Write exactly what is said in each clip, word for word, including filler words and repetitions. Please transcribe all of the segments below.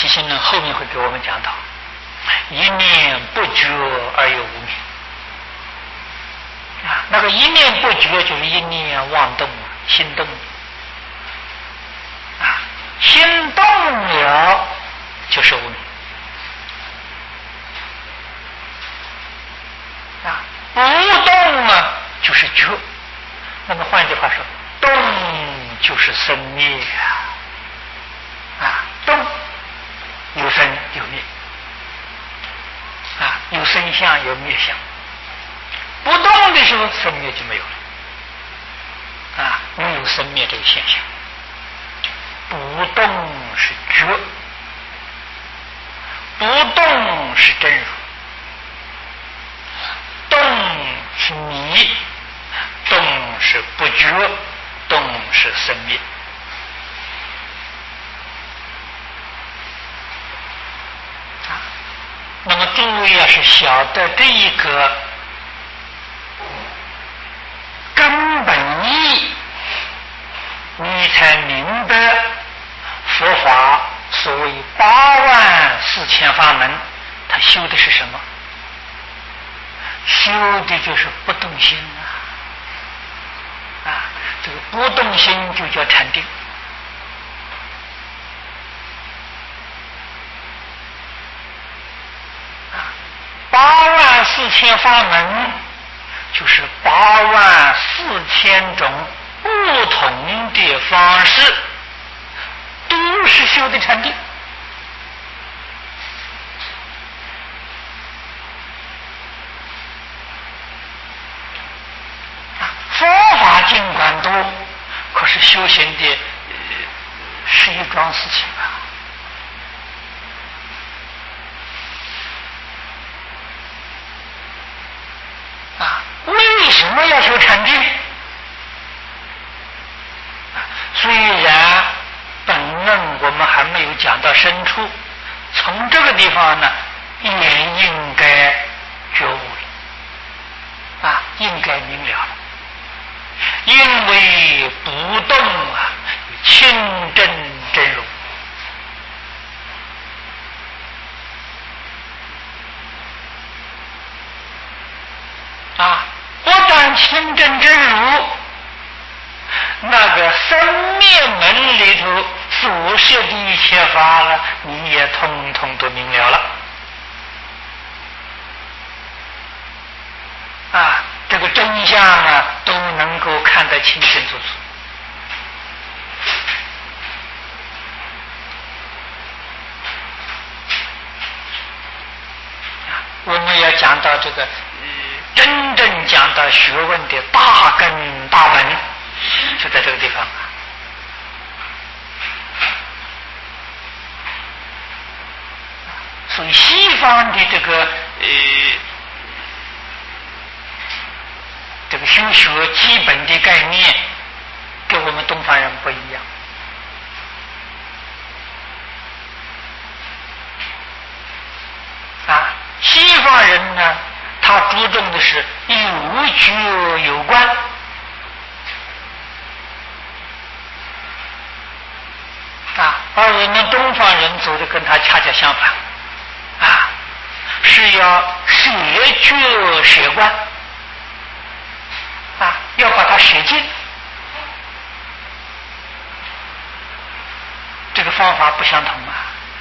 起心论后面会给我们讲到，一念不觉而有无明啊，那个一念不觉就是一念妄动，心动啊，心动了就是无明啊，不动啊就是觉。那么换句话说，动就是生灭啊，啊，动有生有灭啊，有生相有灭相，不动的时候生灭就没有了啊，没有生灭这个现象。不动是觉，不动是真如，动是迷，动是不觉，动是生灭。啊，那么诸位要是晓得这一个根本意，你才明白佛法所谓八万四千法门，它修的是什么？修的就是不动心啊！啊，这个不动心就叫禅定。啊，八万四千法门就是八万四千种不同的方式，都是修的禅定。佛法尽管多，可是修行的、呃、是一桩事情啊！啊，为什么要修禅定？虽然本论我们还没有讲到深处，从这个地方呢，也应该觉悟了啊，应该明了了。因为不动啊，清真真如啊，不但清真真如，那个生灭门里头所设的一切法了，你也通通都明了了啊，这个真相啊，都能够看得清清楚楚。啊，我们要讲到这个，呃，真正讲到学问的大根大本，就在这个地方。所以西方的这个呃。这个修学基本的概念跟我们东方人不一样啊，西方人呢，他注重的是有觉有观啊，而我们东方人走的跟他恰恰相反啊，是要舍觉舍观啊，要把它写尽，这个方法不相同啊！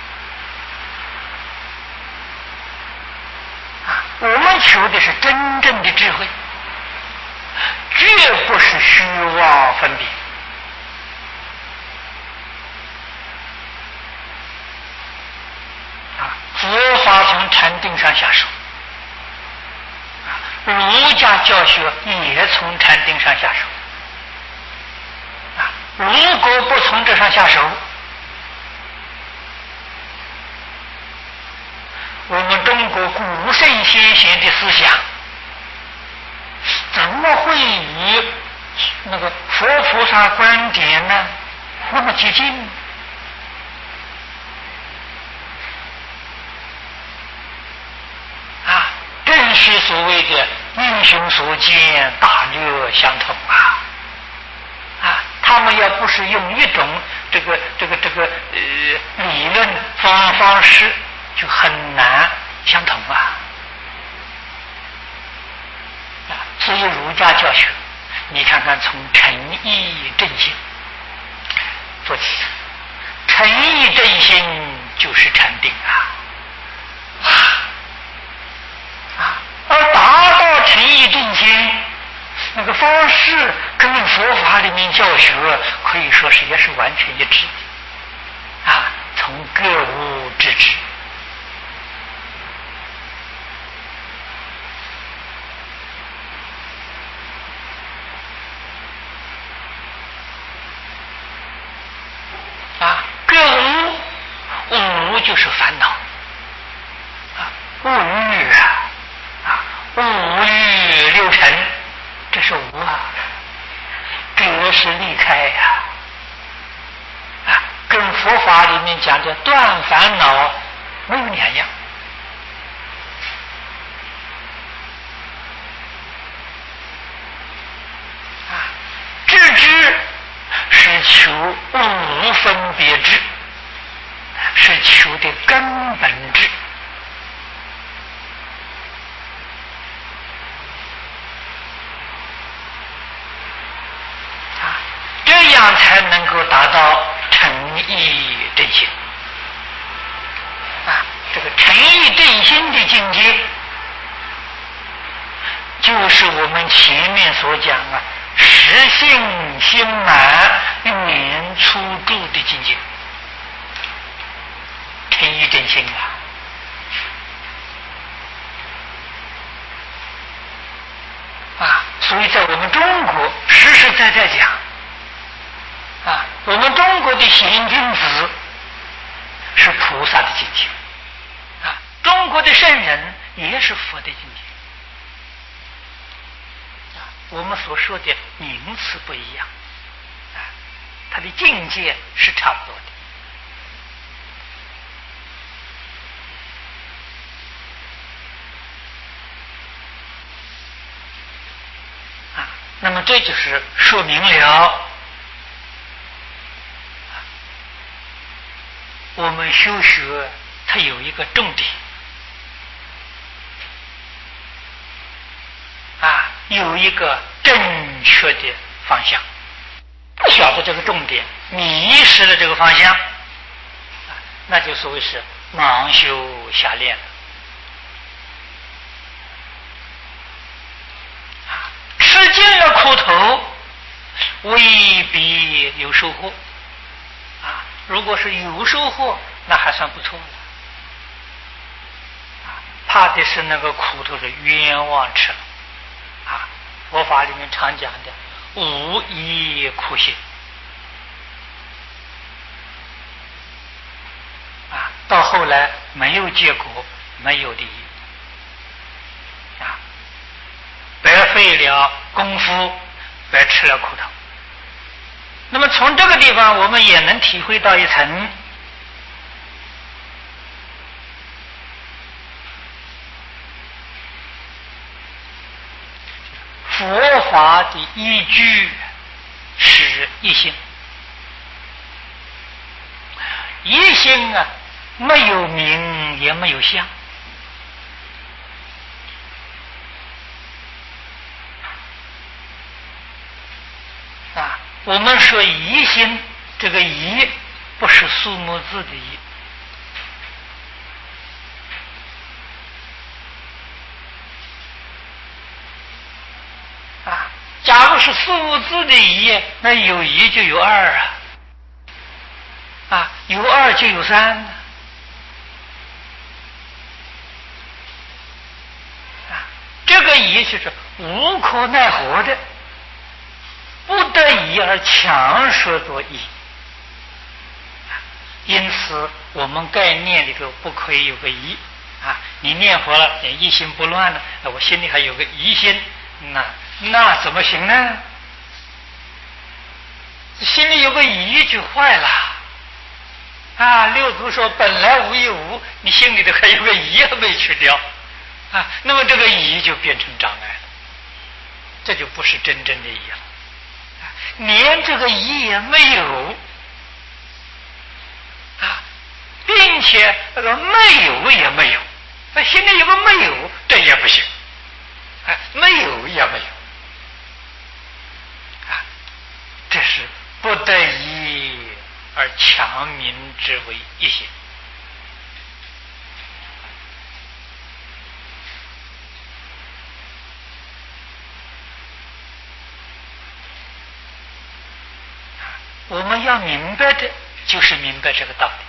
啊，我们求的是真正的智慧，绝不是虚妄分别。啊，佛法从禅定上下手。儒家教学也从禅定上下手啊！如果不从这上下手，我们中国古圣先贤的思想怎么会与那个佛菩萨观点呢那么接近？啊，正是所谓的英雄所见大略相同啊！啊，他们要不是用一种这个这个这个呃理论方方式就很难相同啊！啊，所以儒家教学，你看看从诚意正心做起，诚意正心就是禅定啊！啊，而达到诚意正心，那个方式跟佛法里面教学可以说是也是完全一致的啊，从格物致知。啊，格物，物就是烦恼啊，物欲啊，啊，物欲六尘，这是无啊，格是离开呀、啊，啊，跟佛法里面讲的断烦恼没有两样。啊，知之是求无分别智，是求的根本智。啊，这样才能够达到诚意正心。啊，这个诚意正心的境界，就是我们前面所讲啊，实性心满缘初住的境界。诚意正心啊，啊，所以在我们中国实实在在讲啊，我们中国的贤君子是菩萨的境界啊，中国的圣人也是佛的境界啊，我们所说的名词不一样啊，他的境界是差不多的。那么这就是说明了我们修学它有一个重点啊，有一个正确的方向。晓得这个重点，迷失了这个方向，啊，那就所谓是盲修瞎练了。吃尽了苦头，未必有收获啊！如果是有收获，那还算不错了啊！怕的是那个苦头是冤枉吃了啊！佛法里面常讲的无益苦行啊，到后来没有结果，没有利益。白费了功夫，白吃了苦头。那么从这个地方，我们也能体会到一层佛法的依据是一心。一心啊，没有名也没有相。啊，我们说疑心，这个疑不是数目字的疑啊，假如是数目字的疑，那有一就有二啊，啊，有二就有三啊，啊，这个疑就是无可奈何的。不得已而强说作义，因此我们概念里头不可以有个疑啊！你念佛了，你一心不乱了，我心里还有个疑心，那那怎么行呢？心里有个疑就坏了啊！六祖说本来无一无，你心里头还有个疑还没去掉啊，那么这个疑就变成障碍了，这就不是真正的疑了。连这个疑也没有啊，并并且那个没有也没有，那心里有个没有，这也不行，哎，没有也没有，啊，这是不得已而强民之为一心。我们要明白的就是明白这个道理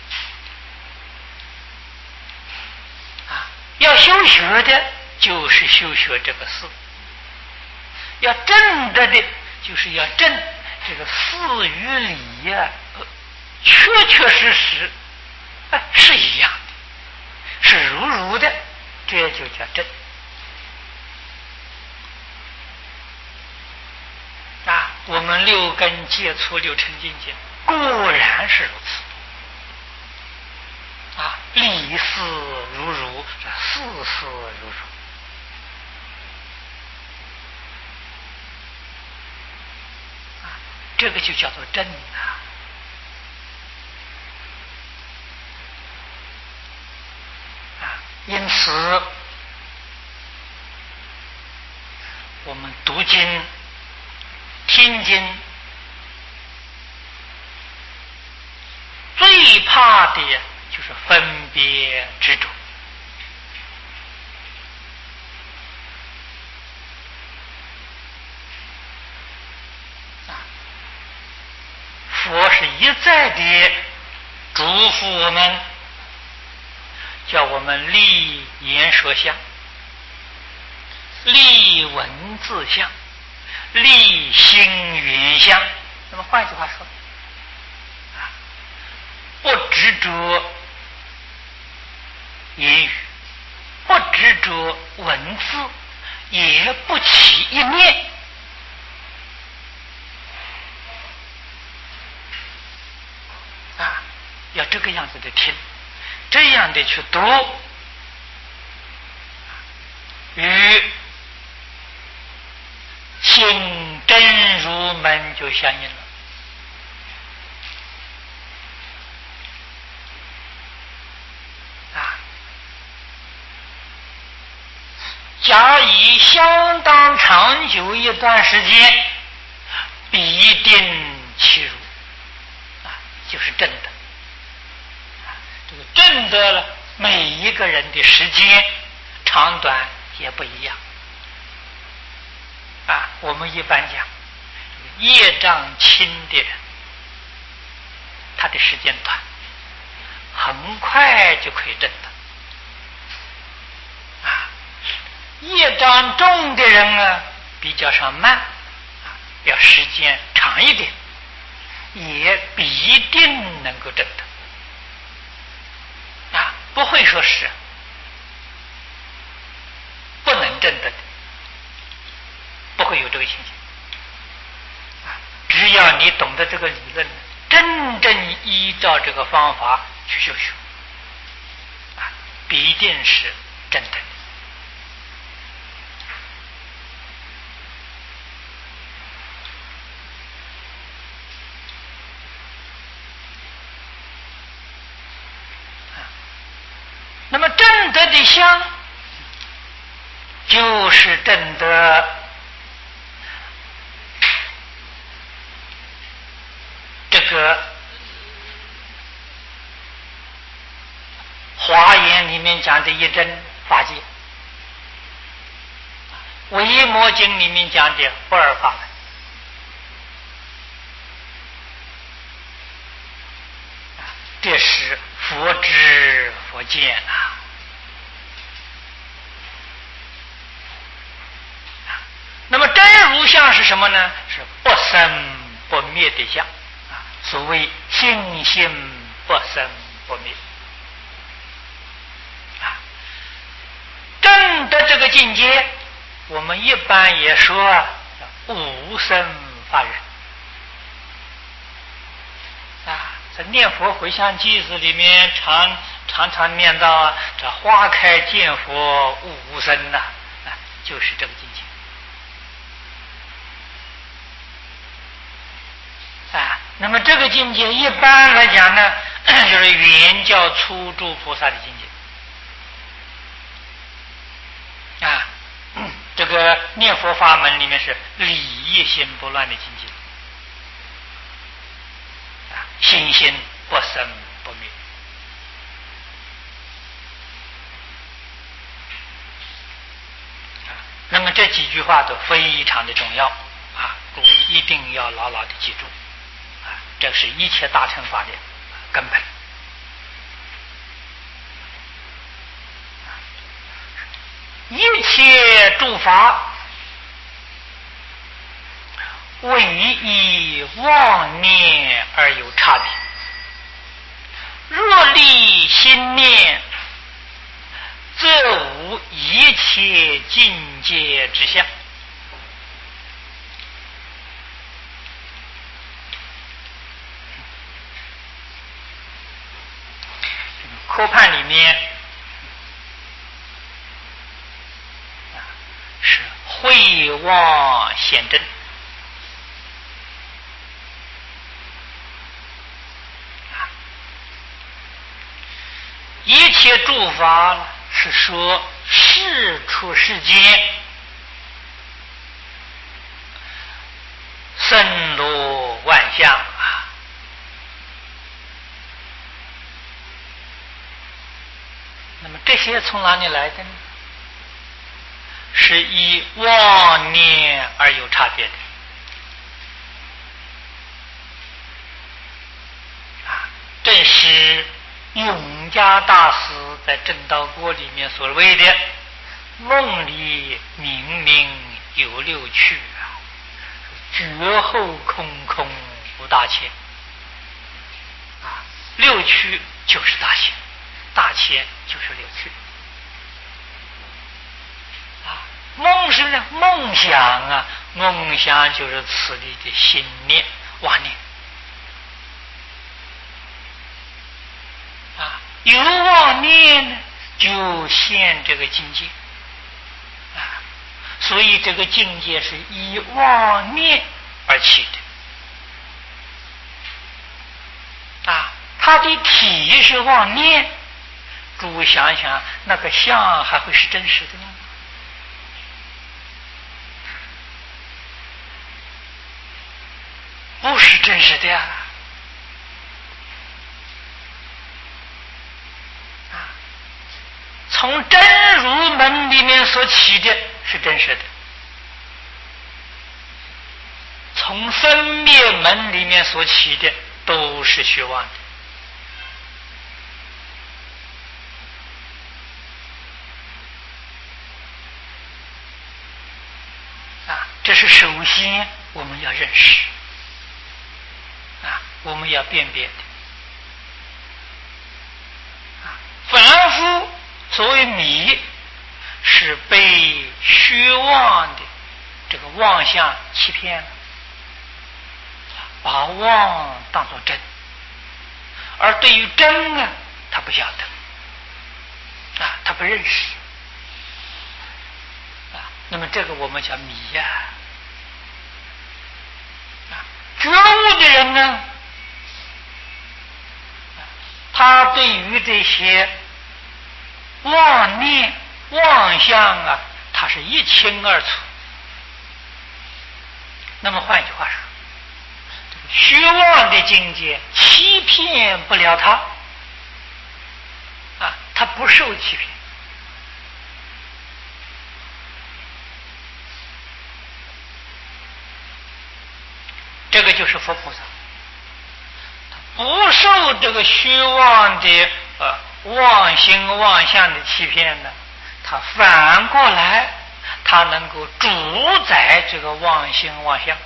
啊！要修学的就是修学这个事，要证得的就是要证这个事与理呀、啊，确确实实啊是一样的，是如如的，这就叫证啊！我们六根接触六尘境界，果然是如此啊！理事如如，事事如如啊！这个就叫做真啊！啊，因此我们读经、听经，最怕的就是分别执着啊！佛是一再的嘱咐我们，叫我们立言说相，立文字相，立心缘相。那么换句话说啊，不执着言语，不执着文字，也不起一念啊，要这个样子的听，这样的去读，与心真如门就相应了啊！假以相当长久一段时间，必定其如啊，就是真的啊！这个真的了，每一个人的时间长短也不一样啊。我们一般讲，业障轻的人，他的时间短，很快就可以证得啊。业障重的人呢，比较上慢啊，要时间长一点，也必定能够证得啊，不会说是不能证得的，不会有这个情形啊。只要你懂得这个理论，真正依照这个方法去修学啊，必定是真的。那么正德的相，就是正德这个华严里面讲的一真法界，维摩经里面讲的不二法门，这是佛知佛见啊！那么真如相是什么呢？是不生不灭的相啊！所谓心性不生不灭啊！证得这个境界，我们一般也说无生法忍啊。在念佛回向偈子里面常常常念到啊，这花开见佛无生呐、啊，就是这个境界啊。那么这个境界一般来讲呢， 就是原教初住菩萨的境界啊。这个念佛法门里面是理一心不乱的境界啊，心心不生不灭啊。那么这几句话都非常的重要啊，各位一定要牢牢的记住啊，这是一切大乘法的根本。一切诸法唯以妄念而有差别，若立心念，则无一切境界之相。科判里面是慧妄显真，一切诸法是说事出世间森罗万象啊。那么这些从哪里来的呢？是以妄念而有差别的啊。正是永嘉大师在正道锅里面所谓的梦里明明有六趣啊，觉后空空无大千啊。六趣就是大千，大千就是六趣啊。梦是呢，梦想啊，梦想就是此地的心念妄念啊。有妄念呢，就现这个境界啊。所以这个境界是以妄念而起的啊。它的体是妄念，诸位想想，那个相还会是真实的吗？不是真实的呀！啊，从真如门里面所起的是真实的，从分灭门里面所起的都是虚妄的。啊，这是首先我们要认识。啊，我们要辨别的啊，凡夫所谓迷，是被虚妄的这个妄相欺骗了，把妄当作真，而对于真呢，他不晓得啊，他不认识啊。那么这个我们叫迷呀、啊。觉悟的人呢，他对于这些妄念妄相啊，他是一清二楚。那么换句话说，虚妄的境界欺骗不了他啊，他不受欺骗。这个就是佛菩萨，他不受这个虚妄的呃妄心妄相的欺骗呢，他反过来他能够主宰这个妄心妄相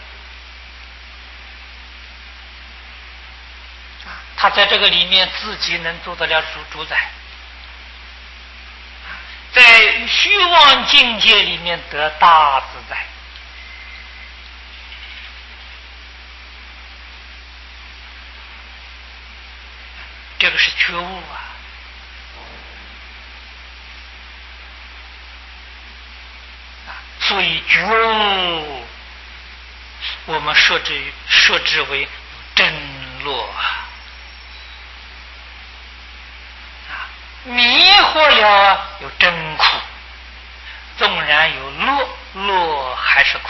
啊，他在这个里面自己能做得了主主宰，在虚妄境界里面得大自在。这个是觉悟啊！所以觉悟，我们设置设置为真落啊！ 迷惑了有真苦，纵然有乐，乐还是苦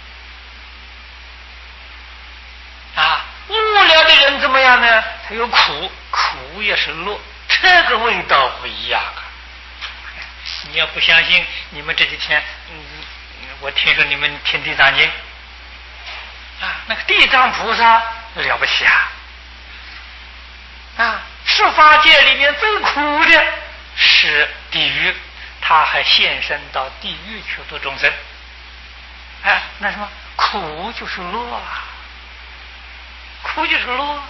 啊。悟了的人怎么样呢？他有苦，苦也是乐，这个味道不一样啊。你要不相信，你们这几天，嗯，我听说你们听地藏经啊，那个地藏菩萨了不起啊！啊，十法界里面最苦的是地狱，他还现身到地狱去度众生。哎，那什么苦就是乐啊，苦就是乐。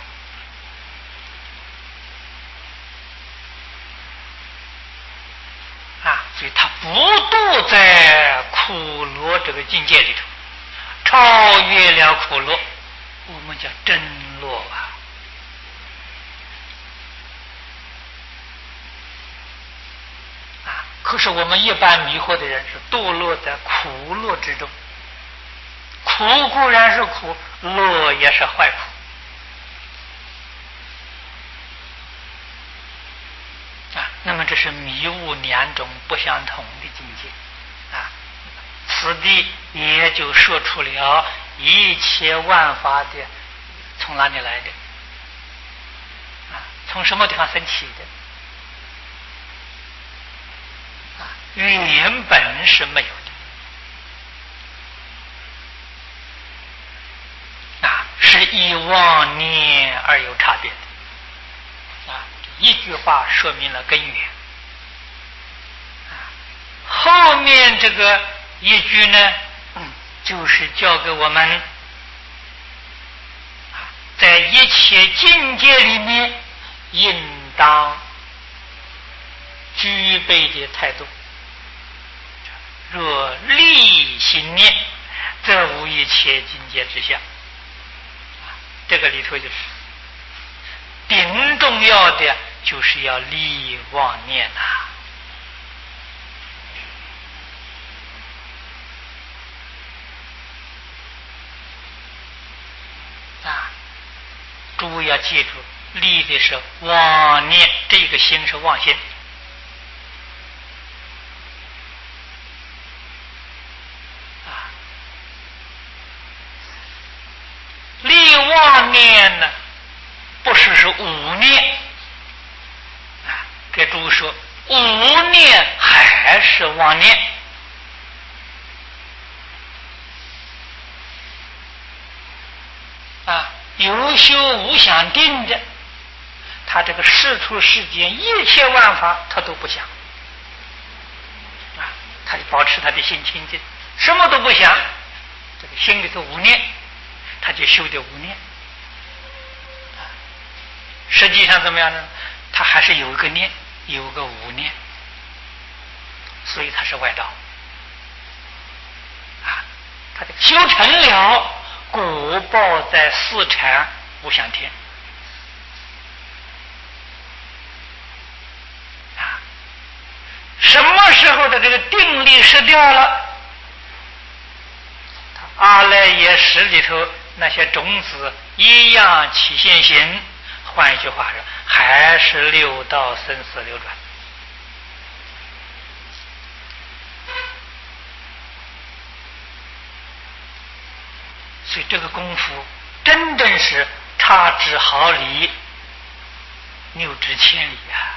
啊，所以他不度在苦乐这个境界里头，超越了苦乐，我们叫真乐啊。啊，可是我们一般迷惑的人是堕落在苦乐之中，苦固然是苦，乐也是坏苦。那么这是迷悟两种不相同的境界啊！此地也就说出了一切万法的从哪里来的啊？从什么地方升起的啊？原本是没有的啊，是以妄念而有差别的。一句话说明了根源啊，后面这个一句呢，嗯，就是教给我们啊，在一切境界里面应当具备的态度。若立心念，则无一切境界之相。啊，这个里头就是顶重要的。就是要立妄念呐、啊！啊，诸位要记住，立的是妄念，这个心是妄心。啊，立妄念呢，不是是无念。给诸位说，无念还是妄念啊，有修无想定的，他这个世出世间一切万法他都不想啊，他就保持他的心清净，什么都不想，这个心里头无念，他就修的无念啊。实际上怎么样呢？他还是有一个念，有个无念，所以他是外道啊。他的修成了，果报在四禅无想天啊。什么时候的这个定力失掉了，阿赖耶识里头那些种子一样起现行。换一句话说，还是六道生死流转。所以这个功夫真正是差之毫厘，谬之千里啊！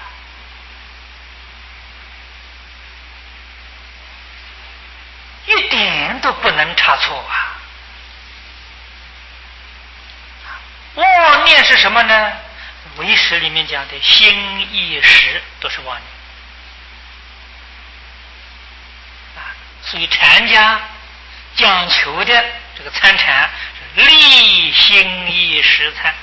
一点都不能差错啊！妄念是什么呢？唯识里面讲的心意识都是妄念啊，所以禅家讲求的这个参禅是立心意识参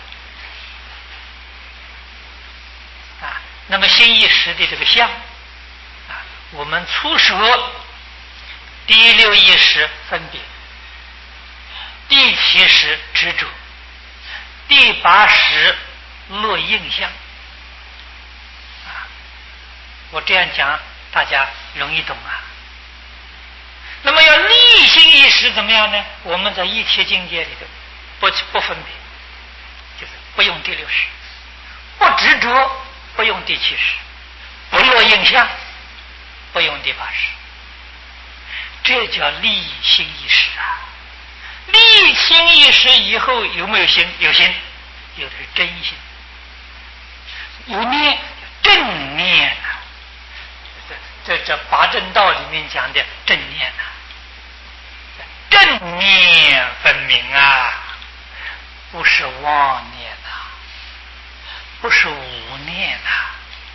啊。那么心意识的这个相啊，我们粗说第六意识分别，第七识执着，第八识落印象啊，我这样讲大家容易懂啊。那么要立心意识怎么样呢？我们在一切境界里头不不分别，就是不用第六识，不执着不用第七识，不作影像，不用地法师，这叫立心意识啊！立心意识以后有没有心？有心，有的是真心，有念，正念啊！这这这八正道里面讲的正念啊，正念分明啊，不是妄念啊，不是无念啊！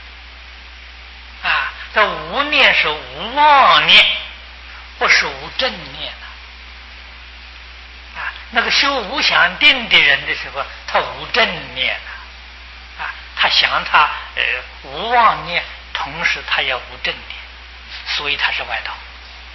啊，这无念是无妄念，不是无正念啊！啊，那个修无想定的人的时候，他无正念啊，啊，他想他呃无妄念，同时他也无正念，所以他是外道。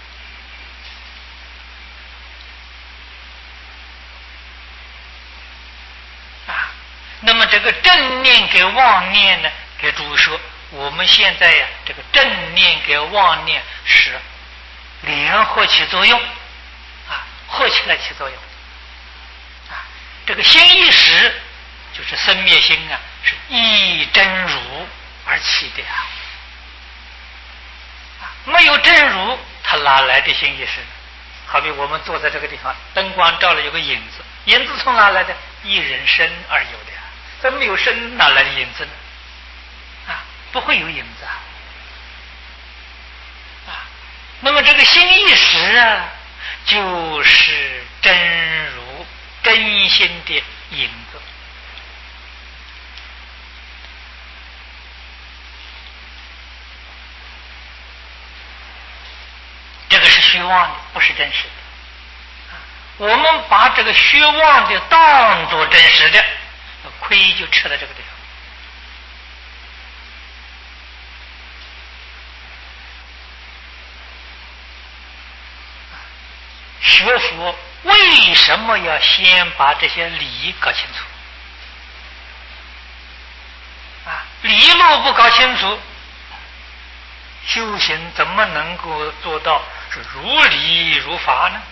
啊，那么这个正念跟妄念呢，给诸位说。我们现在呀，这个正念跟妄念是联合起作用，啊，合起来起作用，啊，这个心意识就是生灭心啊，是依真如而起的啊，啊，没有真如，它哪来的心意识？好比我们坐在这个地方，灯光照了有个影子，影子从哪来的？一人身而有的呀，这没有身哪来的影子呢？不会有影子啊！啊，那么这个心意识啊，就是真如真心的影子。这个是虚妄的，不是真实的。我们把这个虚妄的当作真实的，亏就吃了这个地方。学佛为什么要先把这些理搞清楚？啊，理路不搞清楚，修行怎么能够做到是如理如法呢？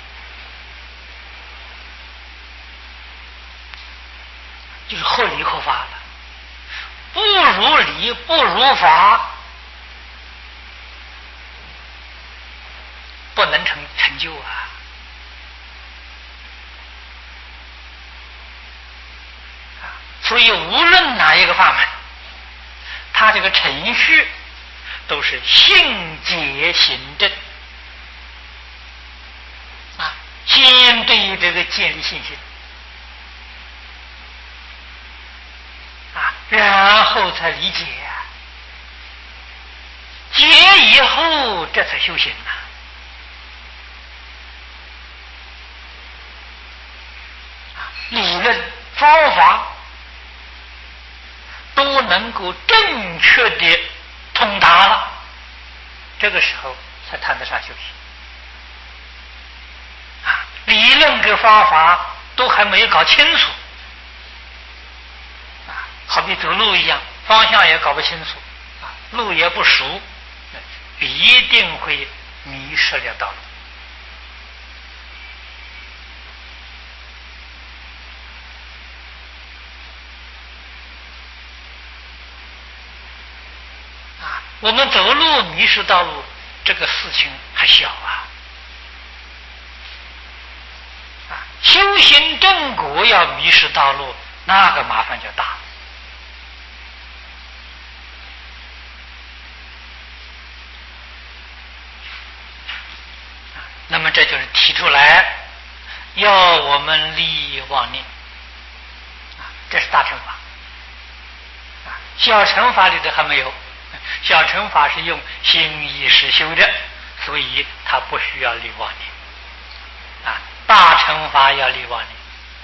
就是合理合法的，不如理不如法，不能成成就啊！所以无论哪一个法门，它这个程序都是信解行证啊，先对这个建立信心啊，然后才理解啊，解以后这才修行啊。理论方法都能够正确的通达了，这个时候才谈得上修行啊！理论跟方法都还没有搞清楚啊，好比走路一样，方向也搞不清楚啊，路也不熟，一定会迷失了道路。我们走路迷失道路，这个事情还小啊！啊，修行正果要迷失道路，那个麻烦就大。那么这就是提出来，要我们立妄念，啊，这是大乘法。啊，小乘法里头还没有。小乘法是用心意识修的，所以它不需要立妄念啊。大乘法要立妄念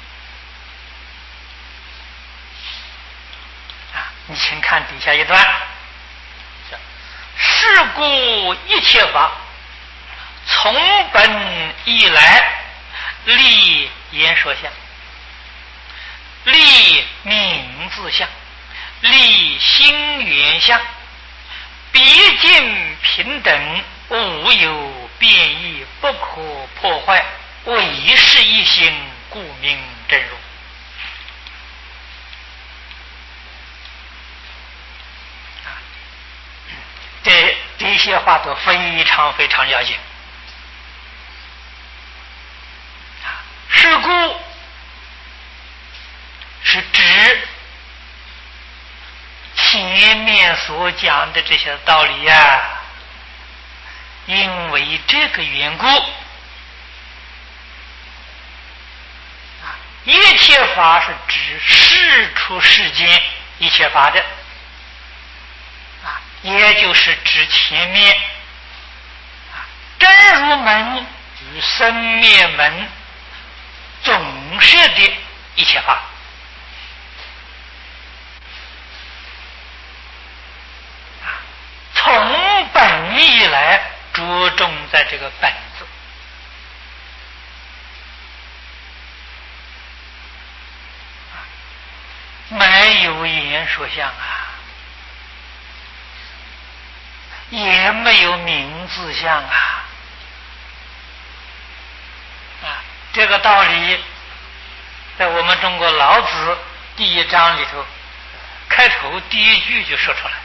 啊。你请看底下一段：是故一切法，从本以来，立言说相，立名字相，立心缘相。毕竟平等，无有变异，不可破坏，唯是一心，故名真如。啊， 这些话都非常非常要紧啊。是故是指前面所讲的这些道理呀、啊，因为这个缘故啊，一切法是指世出世间一切法的啊，也就是指前面啊真如门与生灭门总摄的一切法。从本以来着重在这个本字，没有言说相啊，也没有名字相啊。啊，这个道理在我们中国老子第一章里头开头第一句就说出来。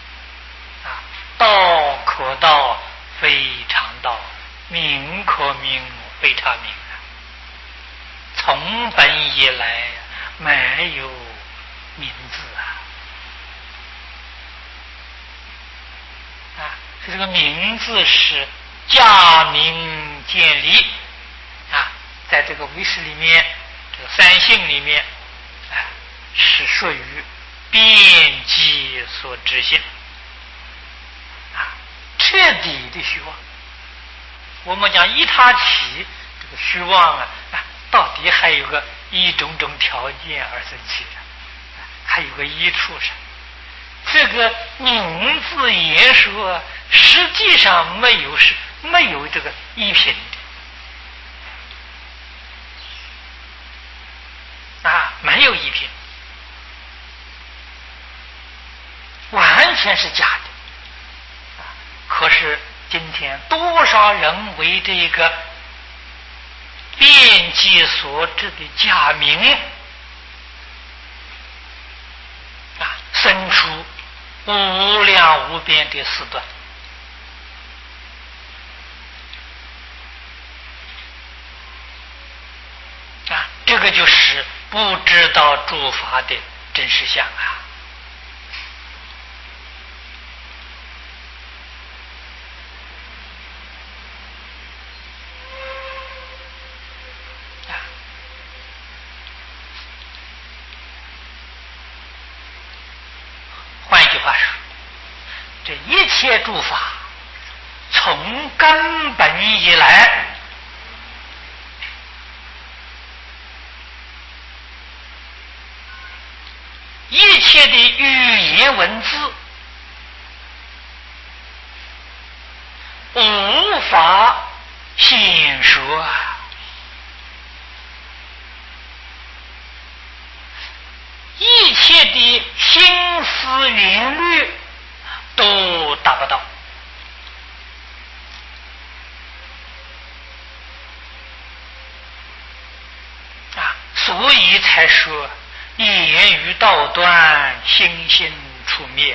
道可道，非常道；名可名，非常名。从本以来没有名字啊！啊，这个名字是假名建立啊，在这个唯识里面，这个三性里面，啊，是属于遍计所知性。彻底的虚妄，我们讲一他起，这个虚妄啊，啊到底还有个一种种条件而生起的，还有个一处上。这个名字言说，实际上没有是没有这个一品的啊，没有一品，完全是假的。可是今天多少人为这个遍计所知的假名啊，生出无量无边的事端啊，这个就是不知道诸法的真实相啊。一切诸法从根本以来，一切的语言文字无法显说，一切的心思缘虑都达不到啊，所以才说言语道断，心心处灭。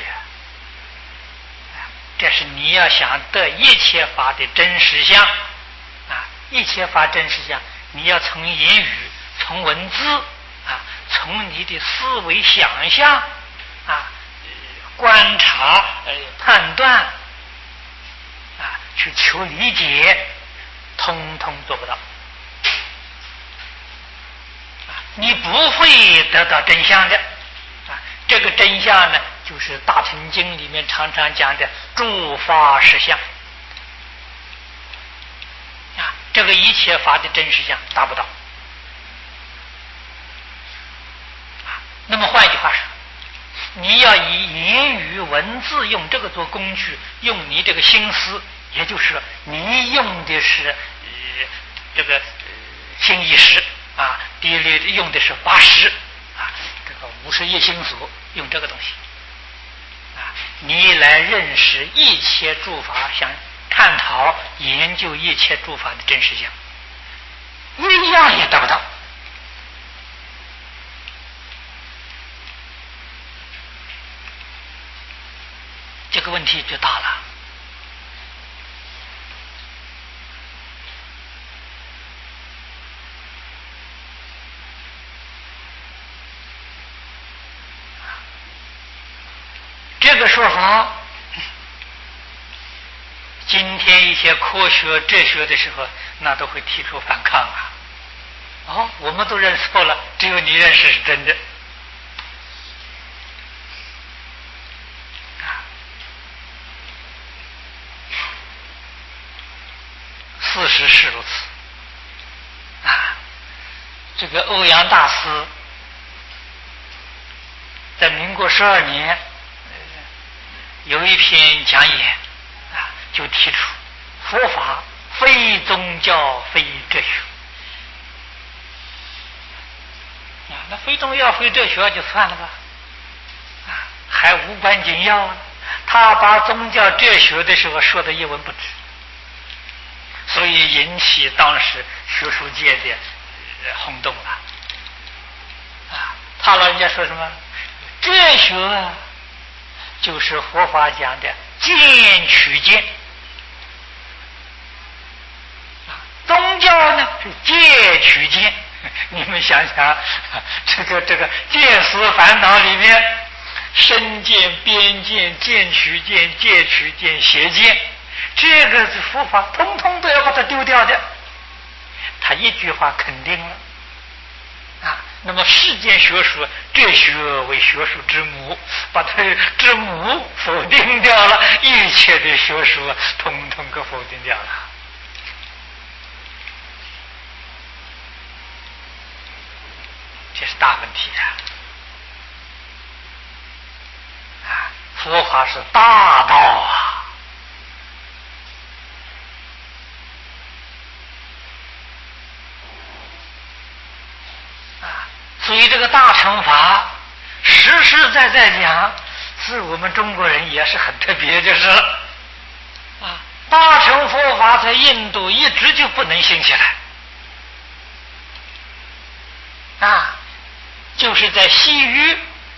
这是你要想得一切法的真实相啊，一切法真实相，你要从言语、从文字啊，从你的思维想象啊，观察、呃、判断啊，去求理解，通通做不到啊！你不会得到真相的啊！这个真相呢，就是《大乘经》里面常常讲的诸法实相啊！这个一切法的真实相达不到啊！那么换一句话说，你要以言语文字用这个做工具，用你这个心思，也就是说你用的是呃这个、呃、心意识啊，第六用的是八识啊，这个五十一心所，用这个东西啊，你来认识一切诸法，想探讨研究一切诸法的真实相，一样也得不到。这个问题就大了说法，今天一些科学哲学的时候，那都会提出反抗啊。哦，我们都认错了，只有你认识是真的。事实是如此啊。这个欧阳大师在民国十二年有一篇讲演啊，就提出佛法非宗教非哲学啊，那非宗教非哲学就算了吧，啊，还无关紧要呢。他把宗教哲学的时候说的一文不值，所以引起当时学术界的轰动了啊！他老人家说什么？哲学啊，就是佛法讲的见取见啊，宗教呢是戒取见。你们想想，这个这个见思烦恼里面，身见、边见、见取见、戒取见、邪见，这个是佛法通通都要把它丢掉的。他一句话肯定了啊。那么世间学术，哲学为学术之母，把它之母否定掉了，一切的学术通通给否定掉了。这是大问题啊！啊，佛法是大道啊！啊，所以这个大乘法实实在在讲，是我们中国人也是很特别，就是了。啊，大乘佛法在印度一直就不能兴起来。啊，就是在西域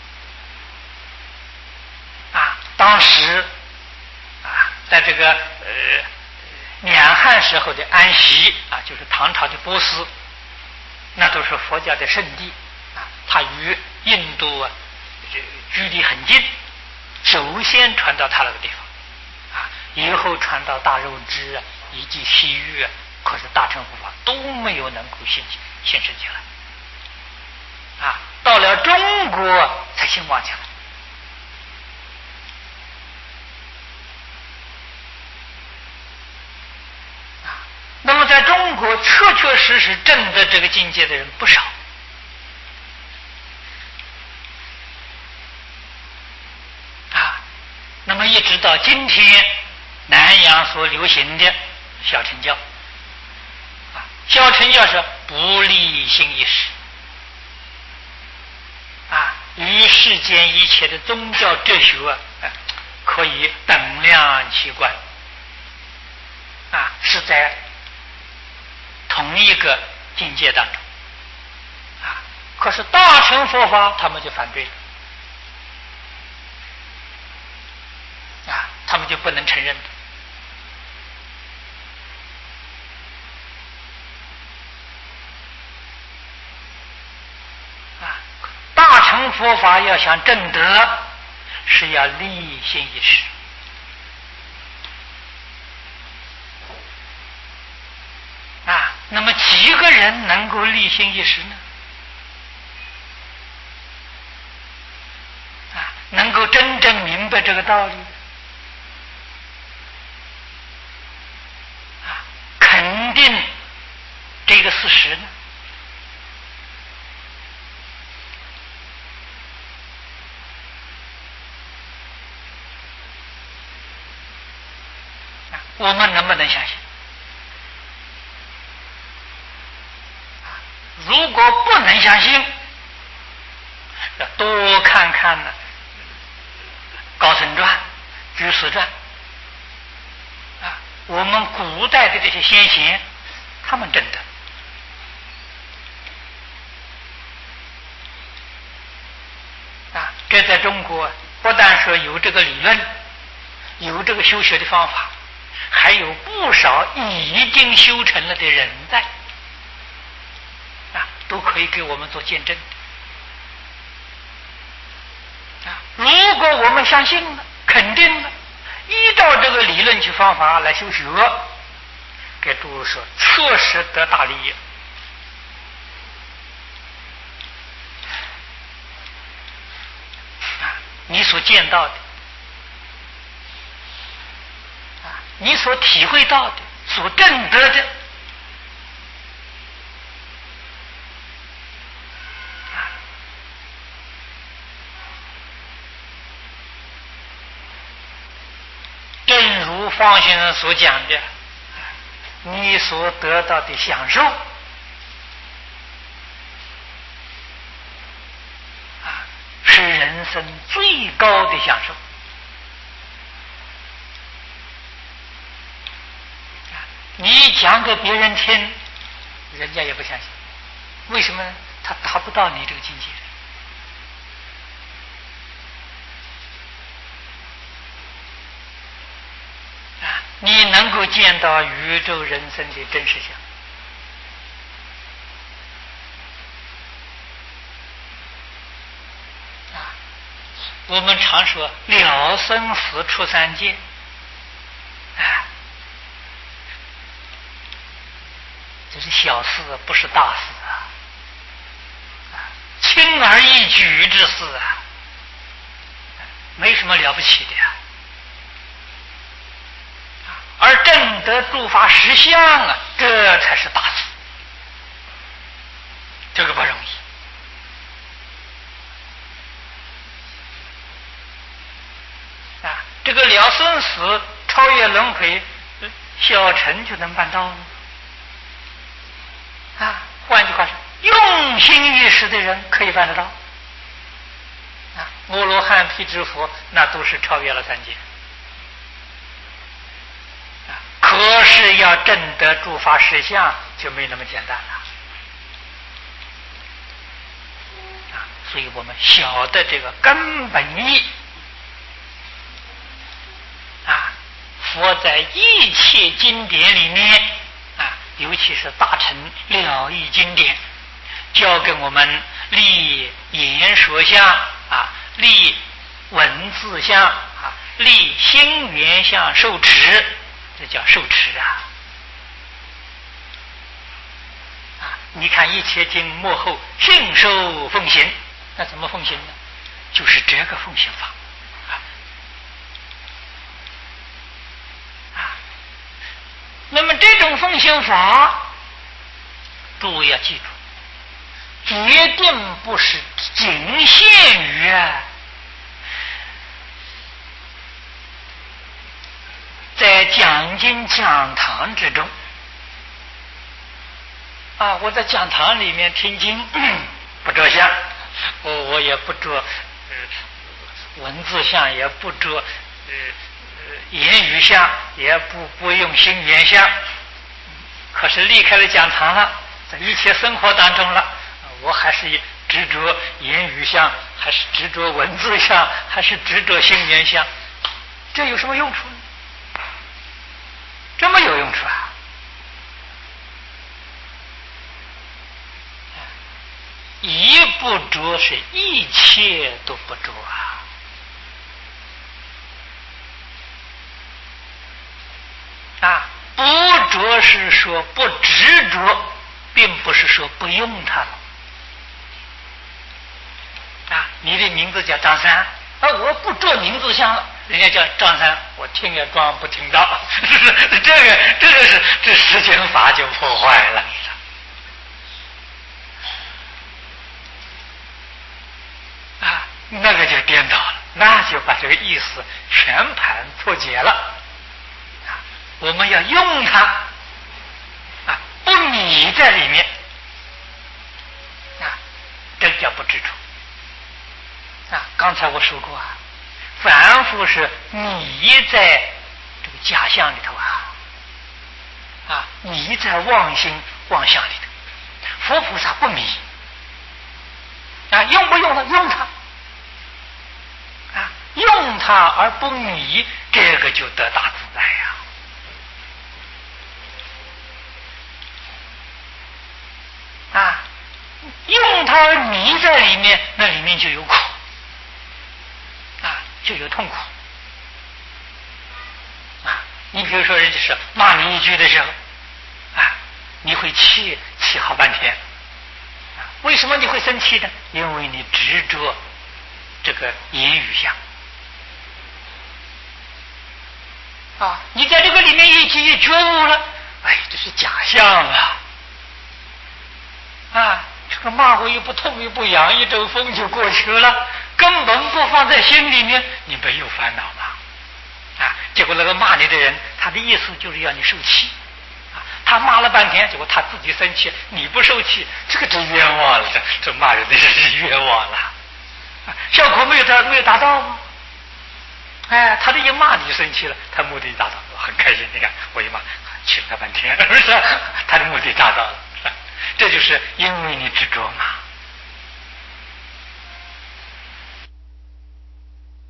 啊，当时啊，在这个呃两汉时候的安息啊，就是唐朝的波斯，那都是佛教的圣地啊，它与印度啊这距离很近，首先传到它那个地方啊，以后传到大肉支啊以及西域啊，可是大乘佛法都没有能够兴起兴盛起来。啊，到了中国才兴旺起来。啊，那么在中国确确实实证得这个境界的人不少。啊，那么一直到今天，南洋所流行的小乘教，啊，小乘教是不立心意识。啊，与世间一切的宗教哲学啊，可以等量齐观，啊，是在同一个境界当中，啊，可是大乘佛法他们就反对了，啊，他们就不能承认的。大乘佛法要想证得，是要立心一识啊。那么几个人能够立心一识呢？啊，能够真正明白这个道理啊，肯定这个事实呢？我们能不能相信？如果不能相信，要多看看呢《高僧传》《居士传》啊，我们古代的这些先贤，他们证得啊。这在中国不但说有这个理论，有这个修学的方法，还有不少已经修成了的人在啊，都可以给我们做见证啊。如果我们相信了， 肯定的，依照这个理论去方法来修学，给诸位说，确实得大利益。啊，你所见到的，啊，你所体会到的，所证得的，啊，正如方先生所讲的，你所得到的享受，啊，是人生最高的享受。你讲给别人听，人家也不相信，为什么呢？他达不到你这个境界。啊，你能够见到宇宙人生的真实相。啊，我们常说了生死出三界，啊，这是小事，不是大事啊，啊，轻而易举之事啊，没什么了不起的呀。而正得诸法实相啊，这才是大事，这个不容易啊！这个了生死、超越轮回，小乘就能办到了啊！换句话说，用心一时的人可以办得到啊！摩罗汉、辟支佛那都是超越了三界。可是要证得诸法实相就没那么简单了啊！所以我们晓得这个根本义啊，佛在一切经典里面啊，尤其是大乘了义经典，教给我们立言说相啊，立文字相啊，立心缘相受持。这叫受持啊！啊，你看一切经幕后信受奉行，那怎么奉行呢？就是这个奉行法啊！啊，那么这种奉行法，诸位要记住，决定不是仅限于啊。在讲经讲堂之中啊，我在讲堂里面听经，不着相，我我也不着呃文字相，也不着呃呃言语相，也不不用心缘相。可是离开了讲堂了，在一切生活当中了，我还是执着言语相，还是执着文字相，还是执着心缘相，这有什么用处呢？这么有用处啊！一不着是一切都不着啊！啊，不着是说不执着，并不是说不用它了。啊，你的名字叫张三，啊，我不着名字相了。人家叫张三，我听也装不听到，这个这个是这实情法就破坏了，啊，那个就颠倒了，那就把这个意思全盘破解了，啊，我们要用它，啊，不迷在里面，啊，这叫不执着，啊，刚才我说过啊。凡夫是迷在这个假象里头啊，啊，迷在妄心妄想里头。佛菩萨不迷啊，用不用它？用它啊，用它而不迷，这个就得大自在呀！啊，用它而迷在里面，那里面就有苦。就有痛苦你比如说，人家是骂你一句的时候，啊，你会气气好半天。啊，为什么你会生气呢？因为你执着这个言语相。啊，你在这个里面一记一觉悟了，哎，这是假象啊！啊，这个骂我又不痛又不痒，一阵风就过去了，根本不放在心里面，你没有烦恼嘛？啊，结果那个骂你的人，他的意思就是要你受气，啊，他骂了半天，结果他自己生气，你不受气，这个真冤枉了，这这骂人的人是冤枉了，啊，效果没有达没有达到吗？哎，他这一骂你就生气了，他目的达到了，很开心。你看，我一骂，气了他半天，是不是？他的目的达到了，这就是因为你执着嘛。